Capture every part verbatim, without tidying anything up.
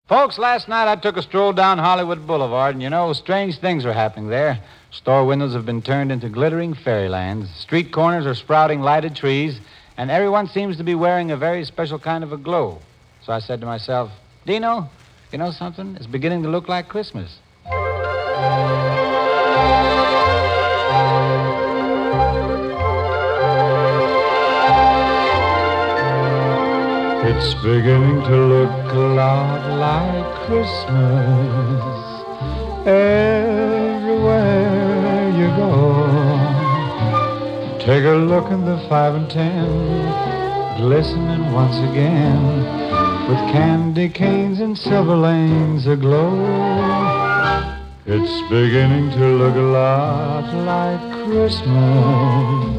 Folks, last night I took a stroll down Hollywood Boulevard, and you know, strange things are happening there. Store windows have been turned into glittering fairylands. Street corners are sprouting lighted trees, and everyone seems to be wearing a very special kind of a glow. So I said to myself, Dino, you know something? It's beginning to look like Christmas. It's beginning to look a lot like Christmas everywhere you go. Take a look in the five and ten, glistening once again, with candy canes and silver lanes aglow. It's beginning to look a lot like Christmas.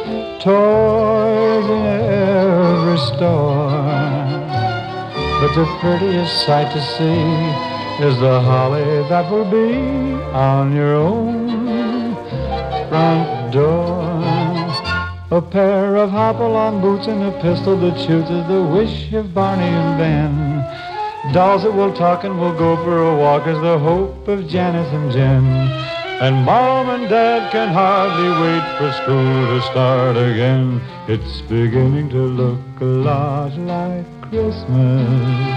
Toys in every store, but the prettiest sight to see is the holly that will be on your own front door. A pair of hop-along boots and a pistol that shoots is the wish of Barney and Ben. Dolls that will talk and will go for a walk is the hope of Janice and Jen. And Mom and Dad can hardly wait for school to start again. It's beginning to look a lot like Christmas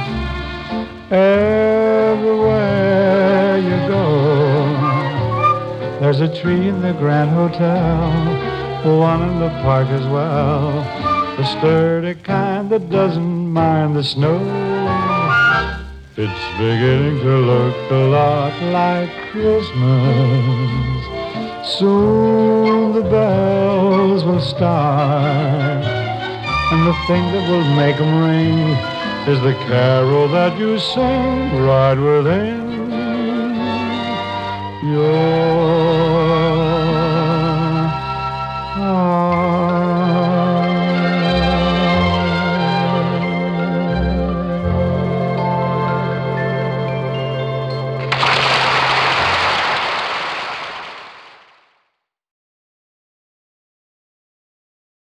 everywhere you go. There's a tree in the Grand Hotel, one in the park as well, the sturdy kind that doesn't mind the snow. It's beginning to look a lot like Christmas. Soon the bells will start, and the thing that will make them ring is the carol that you sing right within your